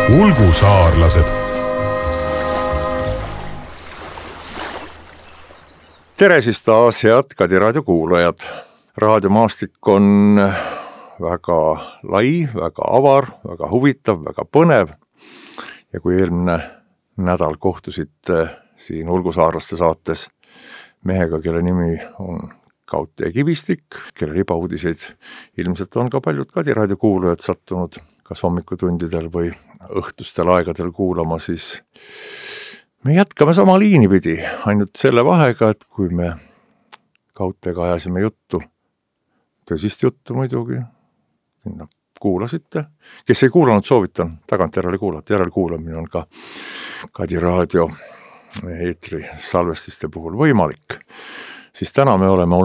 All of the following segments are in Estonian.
Ulgusaarlased. Tere siis taas, head Kadi raadio kuulajad. Raadiomaastik on väga lai, väga avar, väga huvitav, väga põnev. Ja kui eelmine nädal kohtusite siin Ulgusaarlaste saates mehega, kelle nimi on Kaudtee Kivistik, kelle libauudiseid ilmselt on ka paljud Kadi raadio kuulajad sattunud kas hommikutundidel või õhtustel aegadel kuulama, siis me jätkame sama liini pidi, ainult selle vahega, et kui me Kaudteega ajasime juttu, tõsist juttu muidugi, kuulasite. Kes ei kuulanud, soovitan tagantjärele kuulata, järelkuulamine on ka Kadi raadio eetri salvestiste puhul võimalik. Siis täna me oleme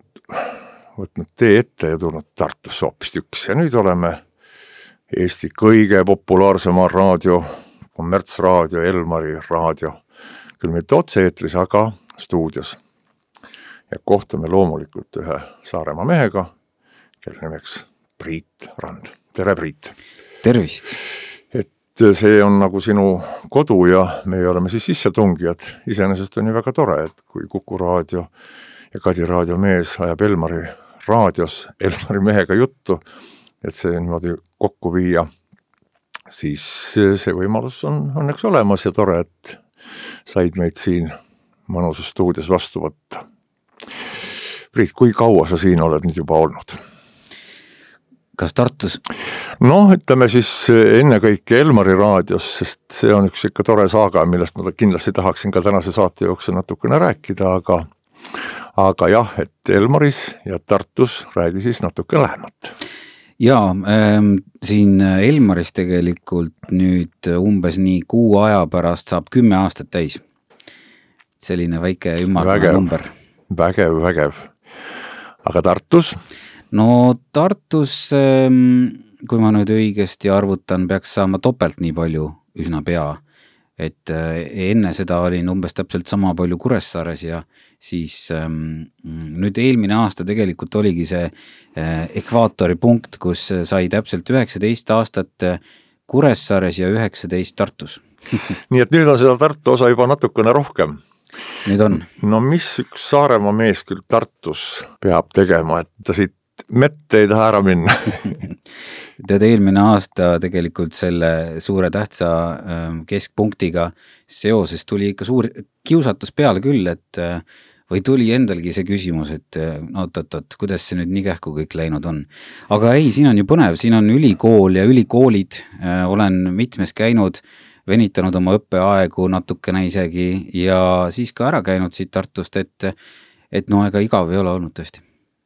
võtnud tee ette ja tulnud Tartusse hoopistüks ja nüüd oleme Eesti kõige populaarsema raadio, kommertsraadio, Elmari raadio, küll mitte otse-eetris, aga stuudios. Ja kohtame loomulikult ühe Saaremaa mehega, kelle nimeks Priit Rand. Tere, Priit! Tervist! Et see on nagu sinu kodu ja me oleme siis sissetungijad. Iseenesest on ju väga tore, et kui Kuku raadio ja Kadi raadio mees ajab Elmari raadios Elmari mehega juttu, et see niimoodi kokku viia, siis see võimalus on õnneks olemas ja tore, et said meid siin mõnusas stuudios vastu võtta. Priit, kui kaua sa siin oled nüüd juba olnud? Kas Tartus? No, ütleme siis enne kõike Elmari raadios, sest see on üks ikka tore saaga, millest ma kindlasti tahaksin ka tänase saate jooksul natukene rääkida, aga jah, et Elmaris ja Tartus räägi siis natuke lähemat. Jaa, siin Elmaris tegelikult nüüd umbes nii 6 aja pärast saab 10 aastat täis. Selline väike ümmargune number. Vägev. Aga Tartus? No Tartus, kui ma nüüd õigesti arvutan, peaks saama topelt nii palju üsna pea. Et enne seda olin umbes täpselt sama palju Kuressaares ja siis nüüd eelmine aasta tegelikult oligi see ekvaatori punkt, kus sai täpselt 19 aastat Kuressaares ja 19 Tartus. Nii et nüüd on seda Tartu osa juba natukene rohkem. Nüüd on. No mis üks Saaremaa mees küll Tartus peab tegema, et ta siit mette ei taha ära minna? Tead, eelmine aasta tegelikult selle suure tähtsa keskpunktiga seoses tuli ikka suur kiusatus peale küll, et või tuli endalgi see küsimus, et kuidas see nüüd nii kähku kõik läinud on. Aga ei, siin on ju põnev, siin on ülikool ja ülikoolid, olen mitmes käinud, venitanud oma õppeaegu natukene isegi ja siis ka ära käinud siit Tartust, et ega igav ei ole olnud tõesti.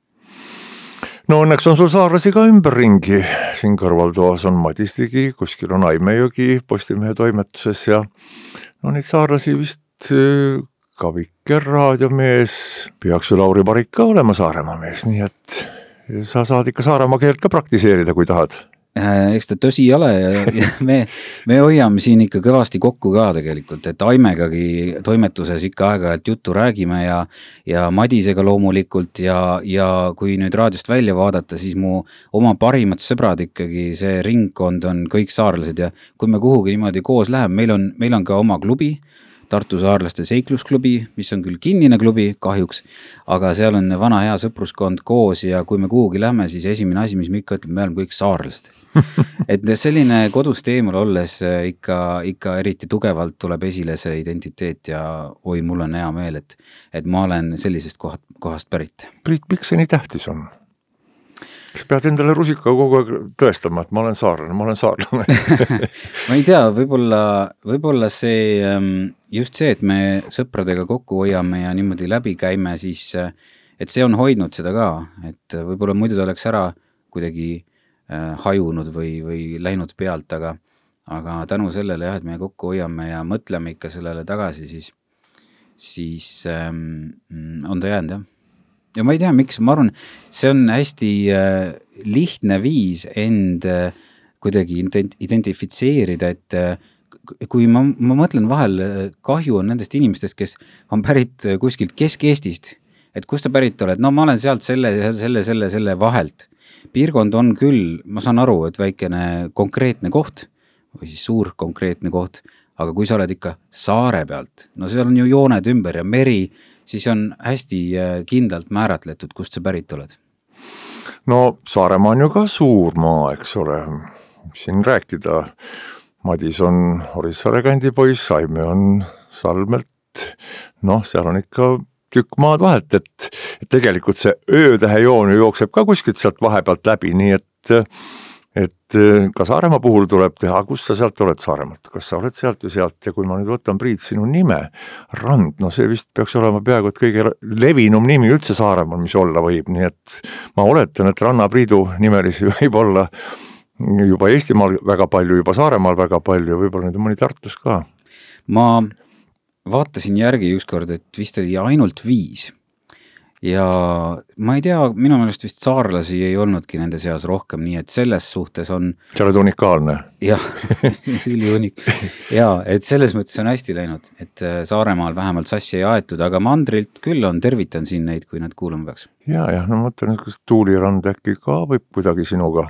No õnneks on sul saarlasi ka ümberringi. Siin kõrvaltoas on Madistigi, kuskil on Aimejogi Postimehe toimetuses ja neid saarlasi vist ka Vikker raadiomees, peaks ju Lauri Parik ka olema Saaremaa mees, nii et sa saad ikka Saaremaa keelt ka praktiseerida, kui tahad. Eks ta tõsi ei ole ja me hoiame siin ikka kõvasti kokku ka tegelikult, et Aimegagi toimetuses ikka aeg-ajalt juttu räägime ja Madisega loomulikult ja kui nüüd raadiost välja vaadata, siis mu oma parimad sõbrad ikkagi, see ringkond on kõik saarlased ja kui me kuhugi niimoodi koos läheme, meil on ka oma klubi, Tartu saarlaste seiklusklubi, mis on küll kinnine klubi kahjuks, aga seal on vana hea sõpruskond koos ja kui me kuhugi lähme, siis esimene asi, mis me ikka ütleme, me oleme kõik saarlased. Et selline kodust eemal olles ikka eriti tugevalt tuleb esile see identiteet ja mul on hea meel, et ma olen sellisest kohast pärit. Priit, miks see nii tähtis on? Kas pead endale rusika kogu aeg tõestama, et ma olen saarlane? Ma ei tea, võib-olla see, just see, et me sõpradega kokku hoiame ja niimoodi läbi käime, siis, et see on hoidnud seda ka, et võib-olla muidu ta oleks ära kuidagi hajunud või läinud pealt, aga tänu sellele jah, et me kokku hoiame ja mõtleme ikka sellele tagasi, siis on ta jäänud jah. Ja ma ei tea, miks, ma arvan, see on hästi lihtne viis end kuidagi identifitseerida, et kui ma mõtlen vahel, kahju on nendest inimestest, kes on pärit kuskilt Kesk-Eestist, et kust sa pärit oled, no ma olen sealt selle vahelt. Piirkond on küll, ma saan aru, et väikene konkreetne koht, või siis suur konkreetne koht, aga kui sa oled ikka saare pealt, no seal on ju jooned ümber ja meri, siis on hästi kindlalt määratletud, kust sa pärit oled. No Saaremaa on ju ka suur maa, eks ole, siin rääkida. Madis on Orissaare kandi poiss, Aime on Salmelt, noh, seal on ikka tükk maad vahelt, et tegelikult see öötähejoon jookseb ka kuskilt sealt vahepealt läbi, nii et ka Saaremaa puhul tuleb teha, kus sa sealt oled Saaremaalt, kas sa oled sealt või sealt ja kui ma nüüd võtan, Priit, sinu nime, Rand, no see vist peaks olema peaaegu et kõige levinum nimi üldse Saaremaal, mis olla võib, nii et ma oletan, et Ranna-Priidu nimelisi võib olla juba Eestimaal väga palju, juba Saaremaal väga palju, võib-olla nüüd on mõni Tartus ka. Ma vaatasin järgi ükskord, et vist oli ainult 5 ja ma ei tea, minu meelest vist saarlasi ei olnudki nende seas rohkem, nii et selles suhtes on... Sa oled unikaalne. Jah, üliunik. Ja, et selles mõttes on hästi läinud, et Saaremaal vähemalt sassi ei aetud, aga mandrilt küll on, tervitan siin neid, kui nad kuulama peaks. Ja, no mõtlen, kas Tuulirand äkki ka võib kuidagi sinuga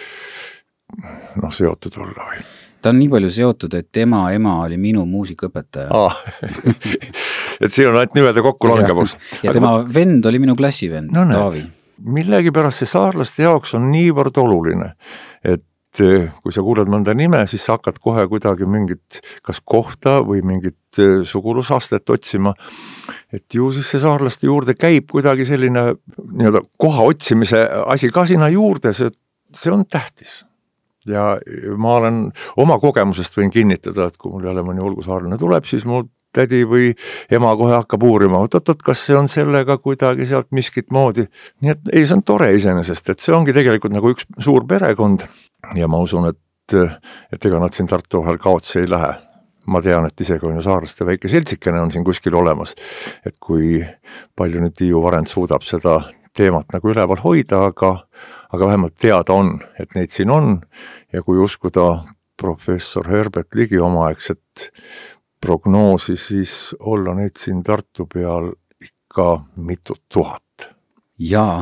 seotud olla või? Ta on nii palju seotud, et ema oli minu muusikaõpetaja. Et siin on ainult nimede kokku langevus. Ja tema vend oli minu klassivend, no, Taavi. Millegi pärast see saarlaste jaoks on niivõrd oluline, et kui sa kuuled mõnda nime, siis sa hakkad kohe kuidagi mingit kas kohta või mingit sugulusastet otsima, et ju siis see saarlaste juurde käib kuidagi selline koha otsimise asi ka sinna juurde, see on tähtis. Ja ma olen oma kogemusest võin kinnitada, et kui mul jälle mõni olgusaarlane tuleb, siis mul tädi või ema kohe hakkab uurima, kas see on sellega kuidagi sealt miskit moodi. Nii et ei, see on tore iseenesest, et see ongi tegelikult nagu üks suur perekond ja ma usun, et ega nad siin Tartu vahel kaotsi ei lähe. Ma tean, et isegi on ju saarlaste väike seltsikene on siin kuskil olemas, et kui palju nüüd Tiiu Varend suudab seda teemat nagu üleval hoida, aga vähemalt teada on, et neid siin on ja kui uskuda professor Herbert Ligi omaaegset prognoosi, siis olla neid siin Tartu peal ikka mitu tuhat. Jaa.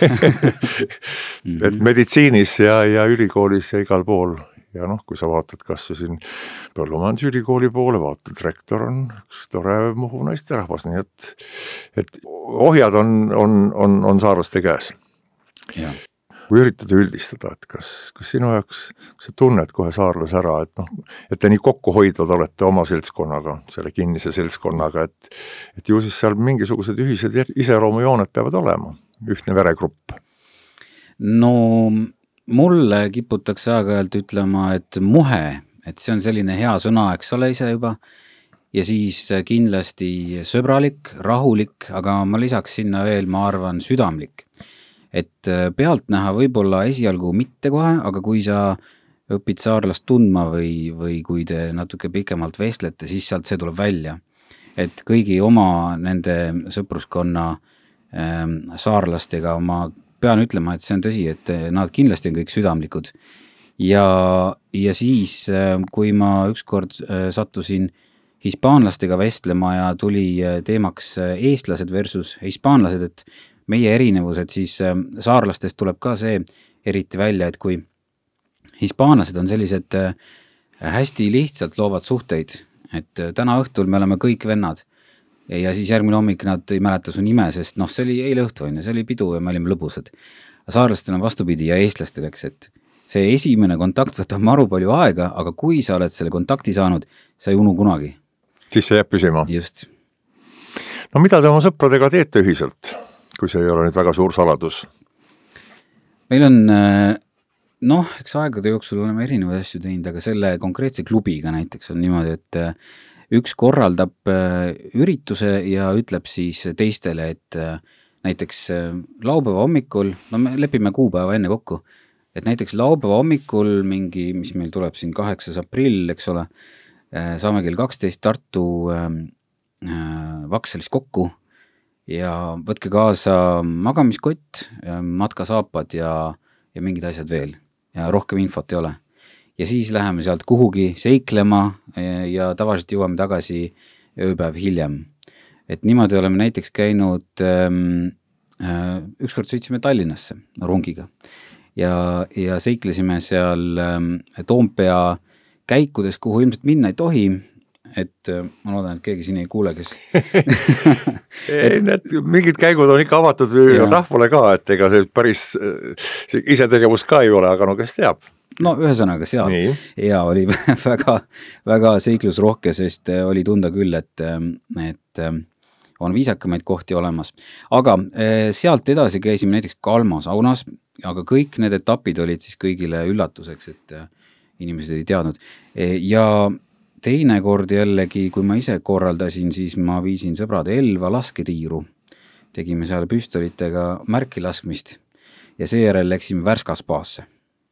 Et meditsiinis ja ülikoolis ja igal pool. Ja kui sa vaatad kas siin Põllumajandusülikooli poole, vaatad, rektor on üks tore Muhu naisterahvas, nii et ohjad on saarlaste käes. Ja. Kui üritada üldistada, et kas sinu jaoks sa tunned kohe saarlas ära, et te nii kokkuhoidvad olete oma seltskonnaga, selle kinnise seltskonnaga, et ju siis seal mingisugused ühised iseloomujooned peavad olema, ühtne veregrupp. No mulle kiputakse aeg-ajalt ütlema, et muhe, et see on selline hea sõna, eks ole ise juba, ja siis kindlasti sõbralik, rahulik, aga ma lisaks sinna veel, ma arvan, südamlik. Et pealt näha võib-olla esialgu mitte kohe, aga kui sa õpid saarlast tundma või kui te natuke pikemalt vestlete, siis sealt see tuleb välja. Et kõigi oma nende sõpruskonna saarlastega ma pean ütlema, et see on tõsi, et nad kindlasti on kõik südamlikud. Ja siis, kui ma ükskord sattusin hispaanlastega vestlema ja tuli teemaks eestlased versus hispaanlased, et meie erinevused, siis saarlastest tuleb ka see eriti välja, et kui hispaanlased on sellised hästi lihtsalt loovad suhteid, et täna õhtul me oleme kõik vennad ja siis järgmine hommik nad ei mäleta su nime, sest see oli eile õhtu, see oli pidu ja me olime lõbusad. Saarlastel on vastupidi ja eestlastel, eks, et see esimene kontakt võtab maru palju aega, aga kui sa oled selle kontakti saanud, sa ei unu kunagi. Siis see jääb püsima. Just. No mida te oma sõpradega teete ühiselt? Kui see ei ole nüüd väga suur saladus? Meil on, eks aegade jooksul oleme erinevaid asju teinud, aga selle konkreetse klubiga näiteks on niimoodi, et üks korraldab ürituse ja ütleb siis teistele, et näiteks laupäeva hommikul, me lepime kuupäeva enne kokku, et näiteks laupäeva hommikul mingi, mis meil tuleb siin 8. aprill, eks ole, saame kell 12 Tartu Vakselis kokku, ja võtke kaasa magamiskott, matkasaapad ja mingid asjad veel ja rohkem infot ei ole. Ja siis läheme sealt kuhugi seiklema ja tavaliselt jõuame tagasi ööpäev hiljem. Et niimoodi oleme näiteks käinud, ükskord sõitsime Tallinnasse rongiga ja seiklesime seal Toompea käikudes, kuhu ilmselt minna ei tohi, et ma loodan, et keegi siin ei kuule, kes Need mingid käigud on ikka avatud rahvale ka, et ega see päris isetegevus ka ei ole, aga no kes teab. No ühesõnaga seal ja oli väga, väga seiklusrohke, sest oli tunda küll, et on viisakamaid kohti olemas. Aga sealt edasi käisime näiteks Kalma saunas, aga kõik need etapid olid siis kõigile üllatuseks, et inimesed ei teadnud. Ja teine kord jällegi, kui ma ise korraldasin, siis ma viisin sõbrad Elva lasketiiru. Tegime seal püstolitega märki laskmist ja seejärel läksime Värska spaasse.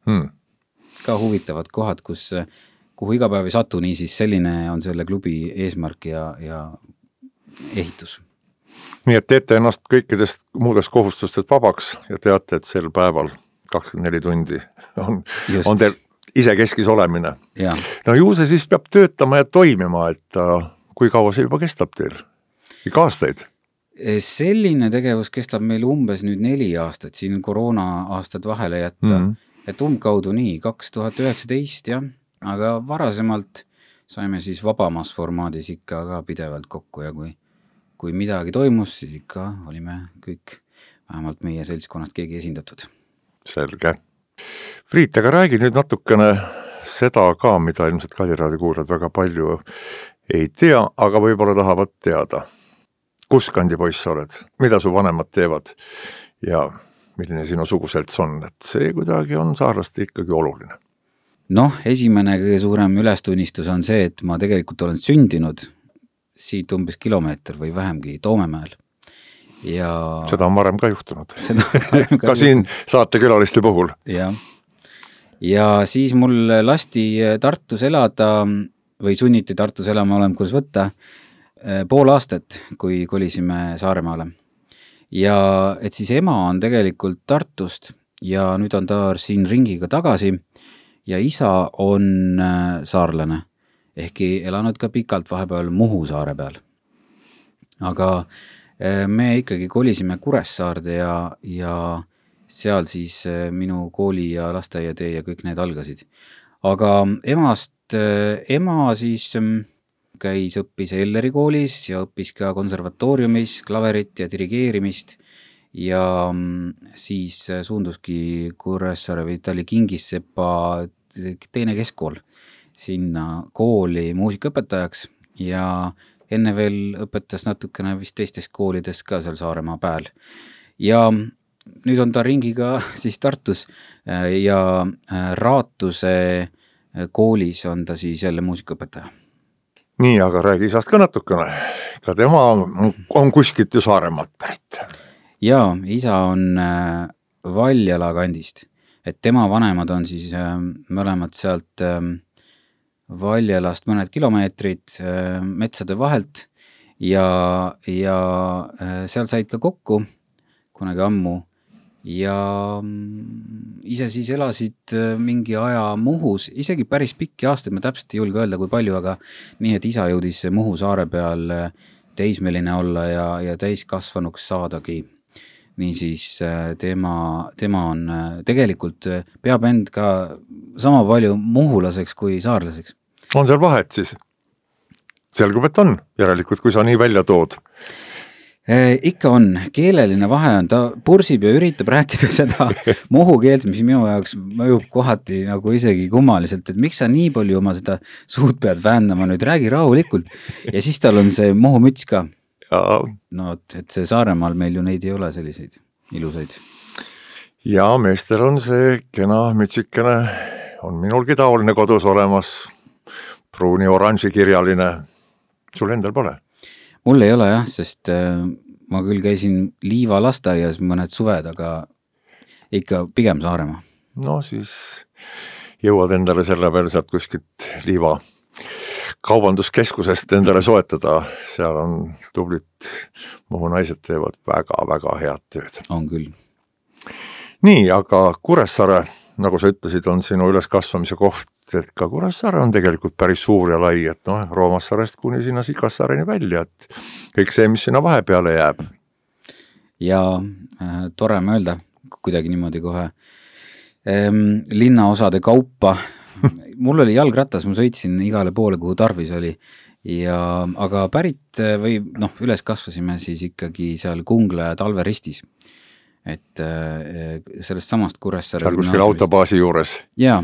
Ka huvitavad kohad, kuhu iga päev ei satu, nii siis selline on selle klubi eesmärk ja ehitus. Nii et teete ennast kõikidest muudest kohustustest vabaks ja teate, et sel päeval 24 tundi on teil isekeskis olemine. Ja. No ju see siis peab töötama ja toimima, et kui kaua see juba kestab teil? Ikka aastaid? Selline tegevus kestab meil umbes nüüd 4 aastat, siin koroona aastad vahele jätta, et umbkaudu nii, 2019 jah, aga varasemalt saime siis vabamas formaadis ikka ka pidevalt kokku ja kui midagi toimus, siis ikka olime kõik, vähemalt meie seltskonnast keegi esindatud. Selge. Priit, aga räägi nüüd natukene seda ka, mida ilmselt Kadiraadio kuulajad väga palju ei tea, aga võib-olla tahavad teada. Kus kandi poiss oled? Mida su vanemad teevad? Ja milline sinu suguselts on? Et see kuidagi on saarlaste ikkagi oluline. Noh, esimene kõige suurem ülestunnistus on see, et ma tegelikult olen sündinud siit umbes kilomeeter või vähemgi Toomemäel. Ja seda on varem ka juhtunud. Ka siin saatekülaliste puhul. Ja siis mul lasti Tartus elada või sunniti Tartus elama, olen kus võtta, pool aastat, kui kolisime Saaremaale. Ja et siis ema on tegelikult Tartust ja nüüd on ta siin ringiga tagasi ja isa on saarlane, ehkki elanud ka pikalt vahepeal Muhu saare peal. Aga me ikkagi kolisime Kuressaarde ja seal siis minu kooli ja lasteaiatee ja kõik need algasid. Aga ema siis käis, õppis Elleri koolis ja õppis ka konservatooriumis klaverit ja dirigeerimist ja siis suunduski Kuressaare või ta oli Kingissepa teine keskkool sinna kooli muusikaõpetajaks ja enne veel õpetas natukene vist teistes koolides ka seal Saaremaa pääl. Ja nüüd on ta ringiga siis Tartus ja Raatuse koolis on ta siis jälle muusikaõpetaja. Nii, aga räägi isast ka natukene. Ka tema on kuskilt ju Saaremaalt pärit. Jaa, isa on Valjala kandist. Et tema vanemad on siis mõlemad sealt Valjalast mõned kilomeetrid metsade vahelt ja seal said ka kokku kunagi ammu ja ise siis elasid mingi aja Muhus, isegi päris pikki aastaid, ma täpselt ei julge öelda kui palju, aga nii, et isa jõudis Muhu saare peal teismeline olla ja täiskasvanuks saadagi. Nii siis tema on tegelikult peab end ka sama palju muhulaseks kui saarlaseks. On seal vahet siis? Selgub, et on järelikult, kui sa nii välja tood. Ikka on, keeleline vahe on, ta pursib ja üritab rääkida seda muhu keelt, mis minu jaoks mõjub kohati nagu isegi kummaliselt, et miks sa nii palju oma seda suud pead väändama, nüüd räägi rahulikult ja siis tal on see muhu müts ka. No, et see Saaremaal meil ju neid ei ole selliseid ilusaid. Ja meestel on see kena mütsikene, on minulgi taoline kodus olemas, pruuni-oranži kirjaline, sul endal pole? Mul ei ole jah, sest ma küll käisin Liiva lasteaias mõned suved, aga ikka pigem Saaremaa. No siis jõuad endale selle peale sealt kuskilt Liiva kaubanduskeskusest endale soetada. Seal on tublit Muhu naised teevad väga-väga head tööd. On küll. Nii, aga Kuressaare, nagu sa ütlesid, on sinu üleskasvamise koht, et ka Kuressaare on tegelikult päris suur ja lai, et Roomassaarest kuni sinna Sikassaareni välja, et kõik see, mis sinna vahepeale jääb. Ja tore mõelda kuidagi niimoodi kohe linnaosade kaupa mul oli jalgratas, ma sõitsin igale poole, kuhu tarvis oli aga pärit või üles kasvasime siis ikkagi seal Kungla ja Talve ristis. Et sellest samast Kuressaare seal kuskil autobaasi juures. Jaa,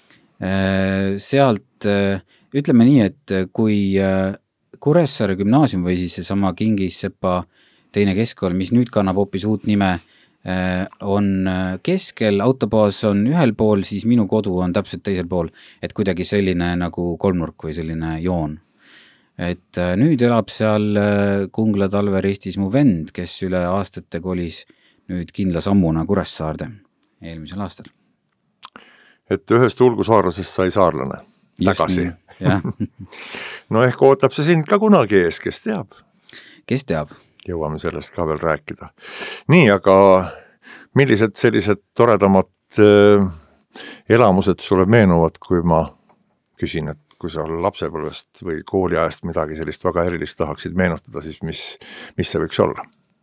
sealt ütleme nii, et kui Kuressaare gümnaasium või siis see sama Kingissepa teine keskkool, mis nüüd kannab hoopis uut nime, on keskel, autobaas on ühel pool, siis minu kodu on täpselt teisel pool, et kuidagi selline nagu kolmnurk või selline joon. Et nüüd elab seal Kungla Talve ristis mu vend, kes üle aastate kolis nüüd kindla sammuna Kuressaarde eelmisel aastal. Et ühest ulgusaarlasest sai saarlane tagasi. No ehk ootab see sind ka kunagi ees, kes teab? Kes teab? Jõuame sellest ka veel rääkida. Nii, aga millised sellised toredamad elamused sulle meenuvad, kui ma küsin, et kui sa lapsepõlvest või kooliajast midagi sellist väga erilist tahaksid meenutada, siis mis see võiks olla?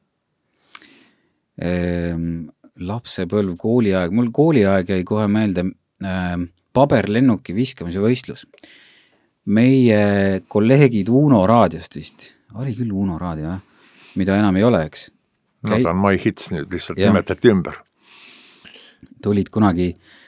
Lapsepõlv, kooliaeg. Mul kooliaeg jäi kohe meelde paberlennuki viskamise võistlus. Meie kolleegid Uno raadiost vist. Oli küll Uno raadio, mida enam ei ole, eks? No ta on My Hits nüüd, lihtsalt nimetati ümber. Tulid kunagi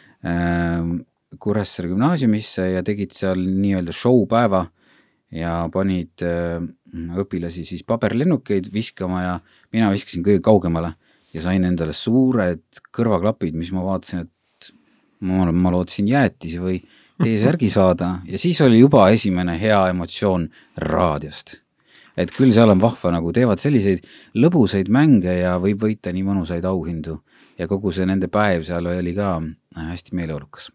Kuressaare gümnaasiumisse ja tegid seal nii-öelda showpäeva ja panid õpilasi siis paberlennukeid viskama ja mina viskasin kõige kaugemale ja sain endale suured kõrvaklapid, mis ma vaatasin, et ma lootsin jäätisi või T-särgi saada ja siis oli juba esimene hea emotsioon raadiost. Et küll seal on vahva, nagu teevad selliseid lõbusaid mänge ja võib võita nii mõnusaid auhindu ja kogu see nende päev seal oli ka hästi meeleolukas.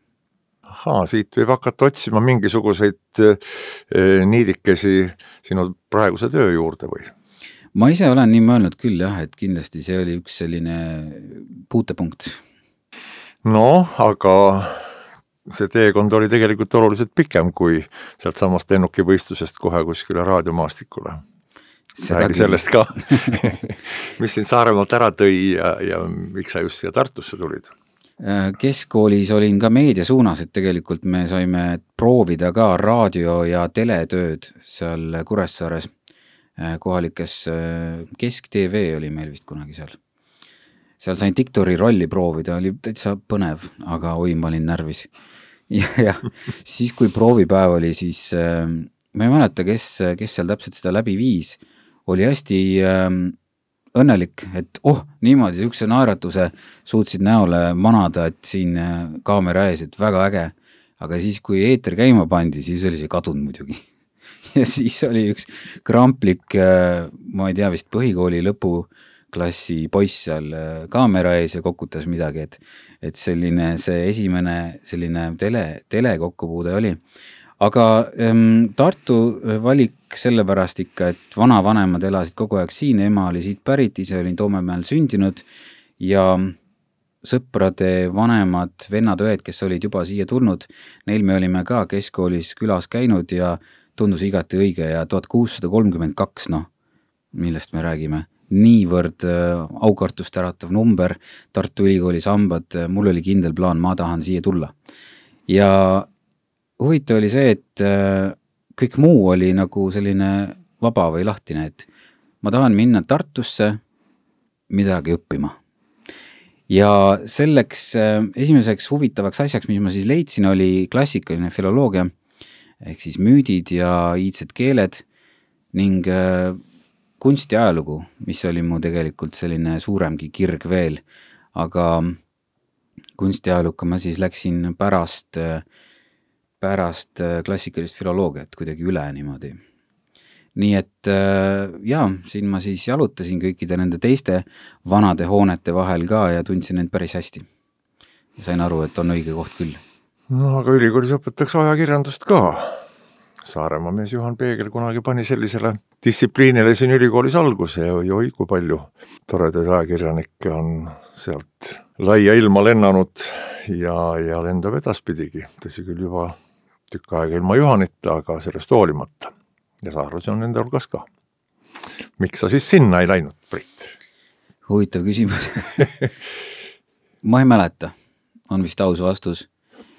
Siit võib hakata otsima mingisuguseid niidikesi sinu praeguse töö juurde või? Ma ise olen nii mõelnud küll jah, et kindlasti see oli üks selline puutepunkt. No, aga see teekond oli tegelikult oluliselt pikem kui sealt samast lennukivõistlusest kohe kuskile raadiomaastikule. Räägi sellest ka. Mis sind Saaremaalt ära tõi ja miks sa just siia Tartusse tulid? Keskkoolis olin ka meedia suunas, et tegelikult me saime proovida ka raadio ja teletööd seal Kuressaares. Kohalikes Kesk-TV oli meil vist kunagi seal. Seal sain diktori rolli proovida, oli täitsa põnev, aga oi, ma olin närvis. Ja siis kui proovipäev oli, siis ma ei mäleta, kes seal täpselt seda läbi viis, oli hästi õnnelik, et niimoodi sükse naeratuse suutsid näole manada, et siin kaamera ees, et väga äge. Aga siis, kui eeter käima pandi, siis oli see kadunud muidugi. Ja siis oli üks kramplik, ma ei tea vist põhikooli lõpuklassi poiss seal kaamera ees ja kokutas midagi, et selline see esimene selline telekokkupuude oli. Aga Tartu valik sellepärast ikka, et vanavanemad elasid kogu aeg siin, ema oli siit pärit, ise olin Toomemäel sündinud ja sõprade vanemad vennad-õed, kes olid juba siia tulnud, neil me olime ka keskkoolis külas käinud ja tundus igati õige ja 1632, millest me räägime, niivõrd aukartust äratav number, Tartu Ülikooli sambad, mul oli kindel plaan, ma tahan siia tulla. Ja huvitav oli see, et kõik muu oli nagu selline vaba või lahtine, et ma tahan minna Tartusse midagi õppima. Ja selleks esimeseks huvitavaks asjaks, mis ma siis leidsin, oli klassikaline filoloogia, ehk siis müüdid ja iidsed keeled ning kunstiajalugu, mis oli mu tegelikult selline suuremgi kirg veel, aga kunstiajalukka ma siis läksin pärast klassikalist filoloogiat kuidagi üle niimoodi. Nii et siin ma siis jalutasin kõikide nende teiste vanade hoonete vahel ka ja tundsin end päris hästi. Ja sain aru, et on õige koht küll. No aga ülikoolis õpetaks ajakirjandust ka. Saaremaa mees Juhan Peegel kunagi pani sellisele distsipliinile siin ülikoolis alguse ja oi, kui palju toredaid ajakirjanikke on sealt laia ilma lennanud ja lendab edaspidigi. Tõsi küll juba tükk aega ilma Juhanita, aga sellest hoolimata. Ja Saarlus on nende hulgas ka. Miks sa siis sinna ei läinud, Brit? Huvitav küsimus. Ma ei mäleta, on vist aus vastus.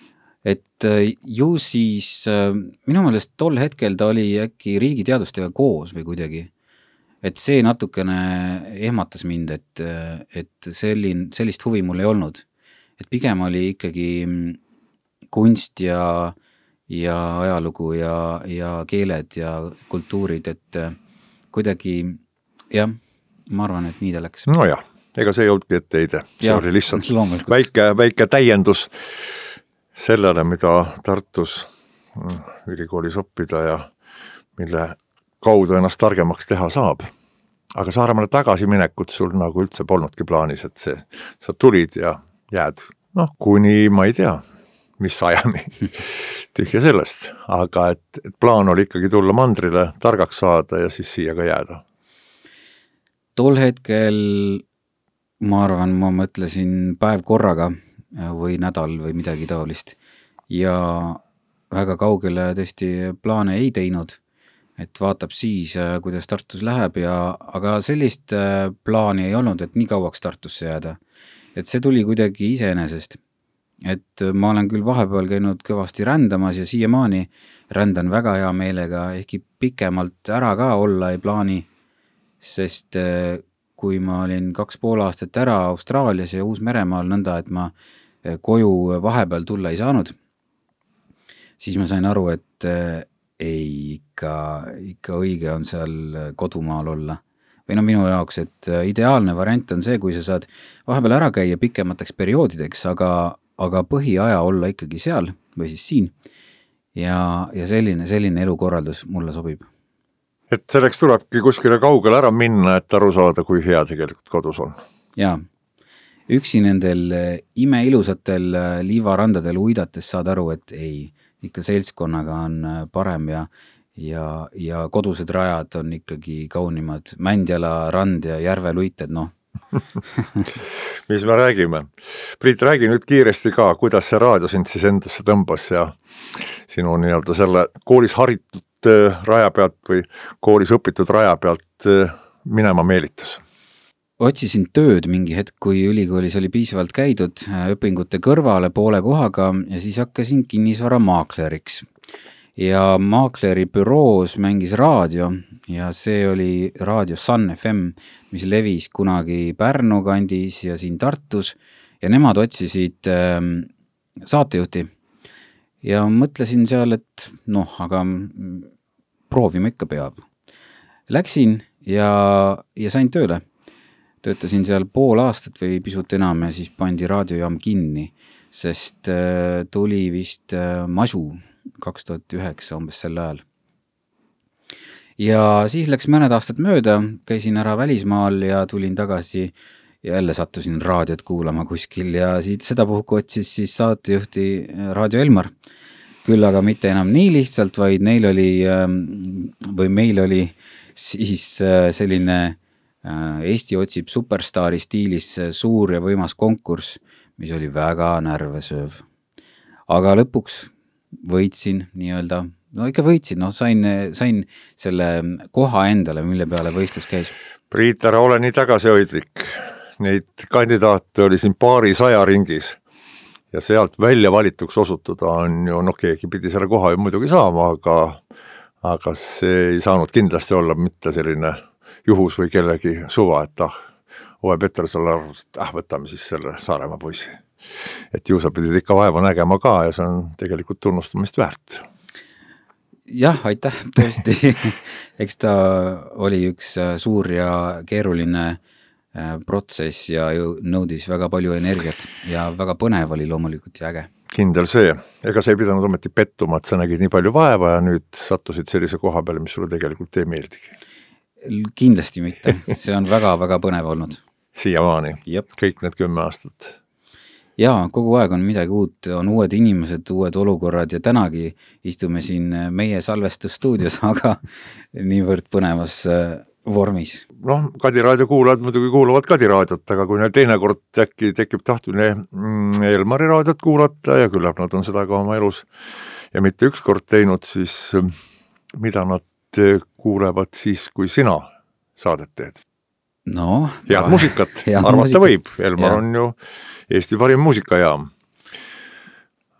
et ju siis minu meelest tol hetkel ta oli äkki riigiteadustega koos või kuidagi. Et see natukene ehmatas mind, et sellist huvi mul ei olnud. Et pigem oli ikkagi kunst ja ajalugu ja keeled ja kultuurid, et kuidagi, jah, ma arvan, et nii ta läks. No jah, ega see ei oldki etteide, see oli lihtsalt loomulikult. väike täiendus sellele, mida Tartus ülikoolis õppida ja mille kaudu ennast targemaks teha saab. Aga Saaremaale tagasi minekut sul nagu üldse polnudki plaanis, et sa tulid ja jääd, kuni ma ei tea, mis ajani tühja sellest. Aga et plaan oli ikkagi tulla mandrile, targaks saada ja siis siia ka jääda. Tol hetkel, ma arvan, ma mõtlesin päev korraga või nädal või midagi taolist. Ja väga kaugele tõesti plaane ei teinud. Et vaatab siis, kuidas Tartus läheb aga sellist plaani ei olnud, et nii kauaks Tartusse jääda. Et see tuli kuidagi iseenesest. Et ma olen küll vahepeal käinud kõvasti rändamas ja siiamaani rändan väga hea meelega, ehkki pikemalt ära ka olla ei plaani, sest kui ma olin 2,5 aastat ära Austraalias ja Uus-Meremaal nõnda, et ma koju vahepeal tulla ei saanud, siis ma sain aru, et ikka õige on seal kodumaal olla. Või minu jaoks, et ideaalne variant on see, kui sa saad vahepeal ära käia pikemateks perioodideks, aga põhiaja olla ikkagi seal või siis siin. Ja selline elukorraldus mulle sobib. Et selleks tulebki kuskile kaugele ära minna, et aru saada, kui hea tegelikult kodus on. Jaa. Üksi nendel imeilusatel liivarandadel uidates saad aru, et ei, ikka seltskonnaga on parem ja kodused rajad on ikkagi kaunimad. Mändjala, rand ja järveluited, mis me räägime? Priit, räägi nüüd kiiresti ka, kuidas see raadio sind siis endasse tõmbas ja sinu nii-öelda selle koolis haritud raja pealt või koolis õpitud raja pealt minema meelitas? Otsisin tööd mingi hetk, kui ülikoolis oli piisavalt käidud õpingute kõrvale poole kohaga ja siis hakkasin kinnisvara maakleriks. Ja maakleri büroos mängis raadio ja see oli raadio Sun FM, mis levis kunagi Pärnu kandis ja siin Tartus ja nemad otsisid saatejuhti. Ja mõtlesin seal, et aga proovima ikka peab. Läksin ja sain tööle. Töötasin seal pool aastat või pisut enam ja siis pandi raadiojaam kinni, sest tuli vist masu 2009 umbes sel ajal. Ja siis läks mõned aastad mööda, käisin ära välismaal ja tulin tagasi ja jälle sattusin raadiot kuulama kuskil ja siit seda puhku otsis siis saatejuhti Raadio Elmar. Küll aga mitte enam nii lihtsalt, vaid meil oli siis selline Eesti otsib superstaari stiilis suur ja võimas konkurss, mis oli väga närvesööv. Aga lõpuks võitsin nii-öelda, ikka võitsin, sain selle koha endale, mille peale võistlus käis. Priit, ära ole nii tagasihoidlik. Neid kandidaate oli siin 200 ringis ja sealt välja valituks osutuda on ju, keegi pidi selle koha ju muidugi saama, aga see ei saanud kindlasti olla mitte selline juhus või kellegi suva, et Ove Petersonile arvas, et võtame siis selle Saaremaa poisi. Et ju sa pidid ikka vaeva nägema ka ja see on tegelikult tunnustamist väärt. Jah, aitäh, tõesti. Eks ta oli üks suur ja keeruline protsess ja nõudis väga palju energiat ja väga põnev oli loomulikult ja äge. Kindel see. Ega sa ei pidanud ometi pettuma, et sa nägid nii palju vaeva ja nüüd sattusid sellise koha peale, mis sulle tegelikult ei meeldigi. Kindlasti mitte, see on väga-väga põnev olnud. Siiamaani, Jep. Kõik need 10 aastat. Jaa, kogu aeg on midagi uut, on uued inimesed, uued olukorrad ja tänagi istume siin meie salvestusstuudios, aga niivõrd põnevas vormis. Kadi raadio kuulajad muidugi kuuluvad Kadi raadiot, aga kui neil teinekord äkki tekib tahtmine Elmari raadiot kuulata ja küllap nad on seda ka oma elus ja mitte ükskord teinud, siis mida nad kuulevad siis, kui sina saadet teed? Head muusikat, arvata võib. Elmar on ju Eesti parim muusikajaam.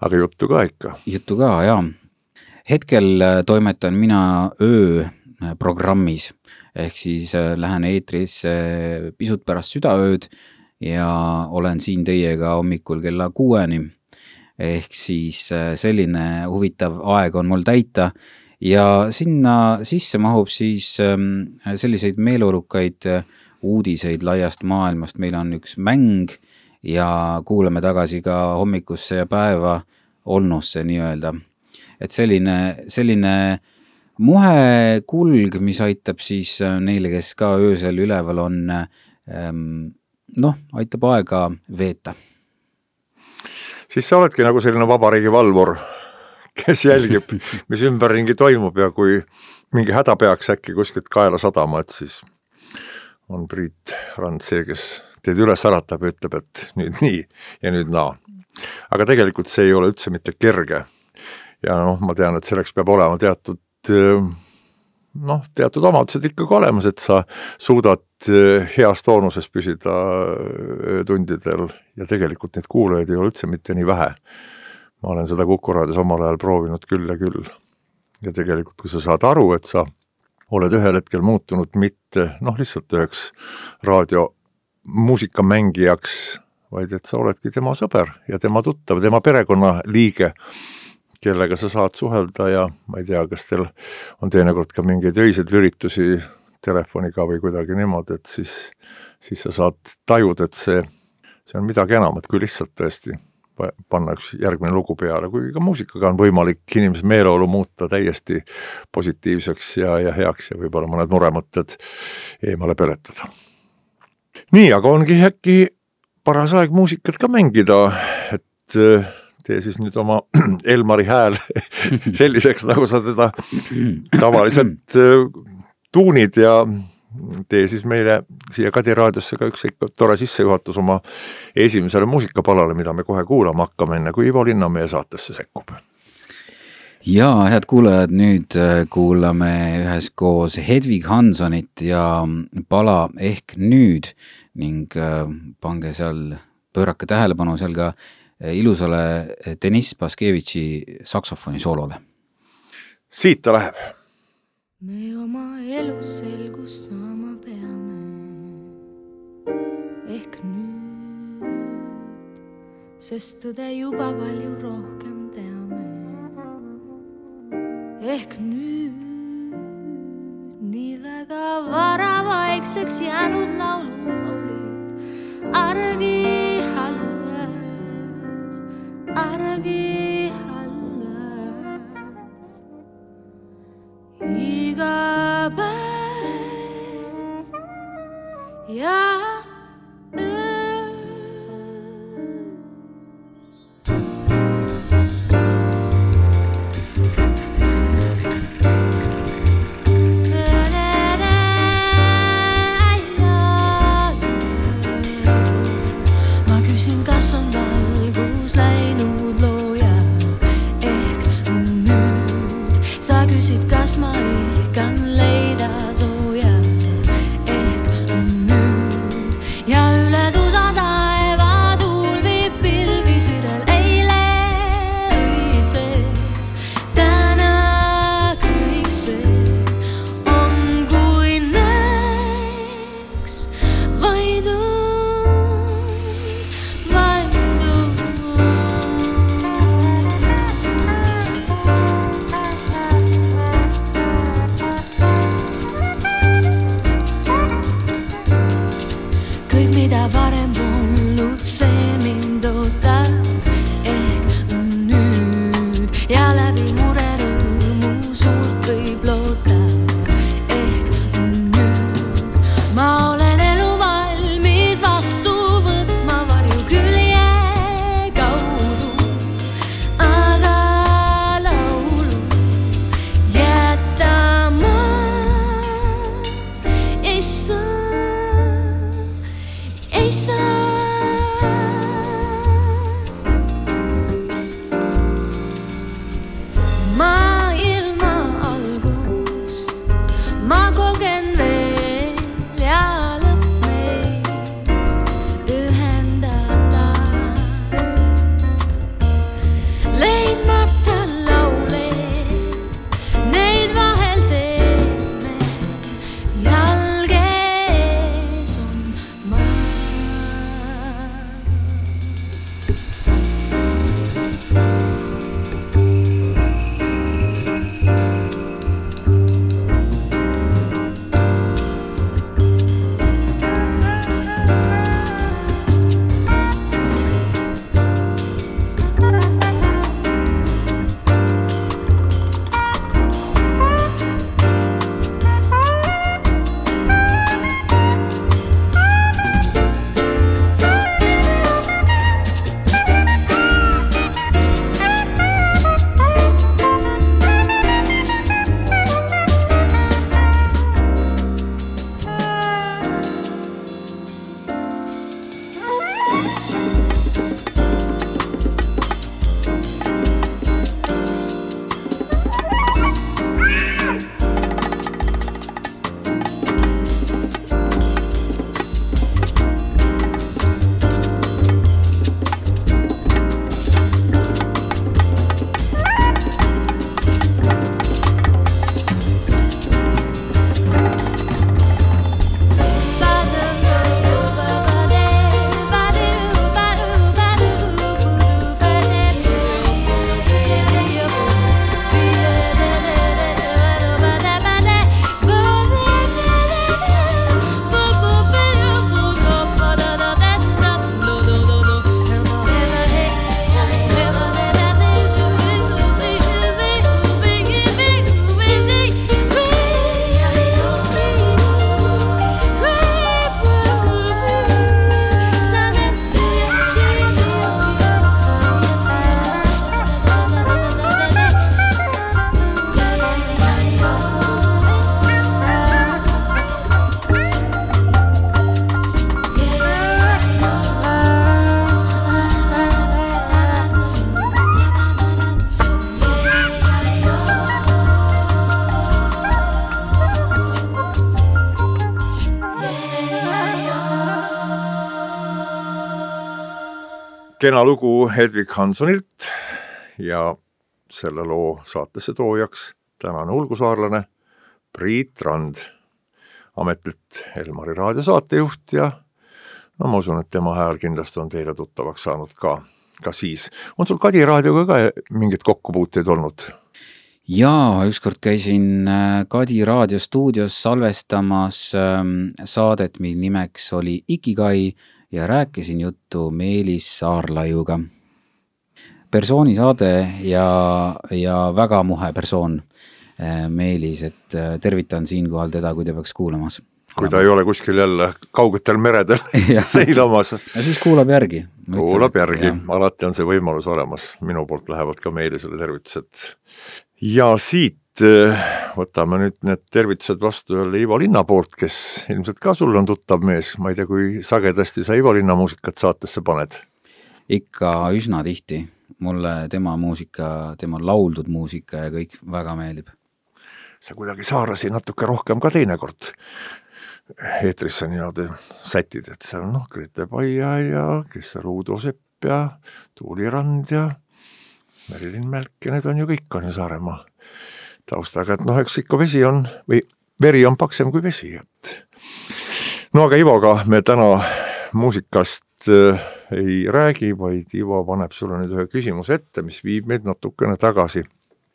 aga juttu ka ikka. Juttu ka, jaa. Hetkel toimetan mina ööprogrammis, ehk siis lähen eetrisse pisut pärast südaööd ja olen siin teiega hommikul kella 6-ni. Ehk siis selline huvitav aeg on mul täita ja sinna sisse mahub siis selliseid meeleolukaid uudiseid laiast maailmast. Meil on üks mäng ja kuuleme tagasi ka hommikusse ja päeva olnusse nii-öelda. Et selline muhe kulg, mis aitab siis neile, kes ka öösel üleval on, aitab aega veeta. Siis sa oledki nagu selline vabariigi valvur, kes jälgib, mis ümberringi toimub ja kui mingi häda peaks äkki kuskilt kaela sadama, et siis on Priit Rand see, kes teed üles äratab ja ütleb, et nüüd nii ja nüüd naa. Aga tegelikult see ei ole üldse mitte kerge. Ja ma tean, et selleks peab olema teatud omadused ikkagi olemas, et sa suudad heas toonuses püsida tundidel ja tegelikult neid kuulajaid ei ole üldse mitte nii vähe. Ma olen seda Kuku raadios omal ajal proovinud küll ja küll. Ja tegelikult, kui sa saad aru, et sa oled ühel hetkel muutunud mitte lihtsalt üheks raadiomuusikamängijaks, vaid et sa oledki tema sõber ja tema tuttav, tema perekonna liige, kellega sa saad suhelda ja ma ei tea, kas teil on teinekord ka mingeid öiseid lüritusi telefoniga või kuidagi niimoodi, et siis sa saad tajud, et see on midagi enamat kui lihtsalt tõesti panna üks järgmine lugu peale, kui ka muusikaga on võimalik inimese meeleolu muuta täiesti positiivseks ja heaks ja võib-olla mõned muremõtted eemale peletada. Nii, aga ongi äkki paras aeg muusikat ka mängida, et tee siis nüüd oma Elmari hääl selliseks, nagu sa teda tavaliselt tuunid ja tee siis meile siia Kadi raadiosse ka üks tore sissejuhatus oma esimesele muusikapalale, mida me kohe kuulama hakkame enne, kui Ivo Linna meie saatesse sekkub. Ja, head kuulajad, nüüd kuulame üheskoos Hedvig Hansonit ja pala Ehk nüüd ning pange seal, pöörake tähelepanu seal ka ilusale Deniss Paskevitši saksofoni soolole. Siit ta läheb. Me oma elus selgus saama peame ehk nüüd, sest tõde juba palju rohkem teame. Ehk nüüd nii väga vara vaikseks jäänud laulud olid argi hallas, iga päev ja ma küsin, kas on valgus läinud looja ehk nüüd. Sa küsid, kas ma ihkan leida sooja ehk nüüd. Ja üle tusa taeva tuul viib pilvi sirel eile õitses. Täna kõik see on kui nõks vaid kena lugu Hedvig Hansonilt ja selle loo saatesse toojaks tänane ulgusaarlane Priit Rand, ametlikult Elmari raadio saatejuht ja no ma usun, et tema hääl kindlasti on teile tuttavaks saanud ka siis. On sul Kadi raadioga ka mingid kokkupuuteid olnud? Jaa, ükskord käisin Kadi raadio stuudios salvestamas saadet, mil nimeks oli Ikigai ja rääkisin juttu Meelis Saarlaiuga. Persooni saade ja väga muhe persoon Meelis, et tervitan siinkohal teda, kui ta peaks kuulamas. Kui ta ei ole kuskil jälle kaugetel meredel seilamas. Ja siis kuulab järgi. Kuulab järgi, alati on see võimalus olemas. Minu poolt lähevad ka Meelisele tervitused. Ja siit võtame nüüd need tervitused vastu jälle Ivo Linna poolt, kes ilmselt ka sul on tuttav mees. Ma ei tea, kui sagedasti sa Ivo Linna muusikat saatesse paned. Ikka üsna tihti. Mulle tema muusika, tema lauldud muusika ja kõik väga meeldib. Sa kuidagi saarasi natuke rohkem ka teinekord eetrisse niimoodi sätid, et seal Grete Paia ja Kessel Uudo Sepp ja Tuuli Rand ja Merilin Mälk ja need on ju kõik on ju Saaremaa taustaga, et eks ikka vesi on või veri on paksem kui vesi. No aga Ivoga me täna muusikast ei räägi, vaid Ivo paneb sulle nüüd ühe küsimuse ette, mis viib meid natukene tagasi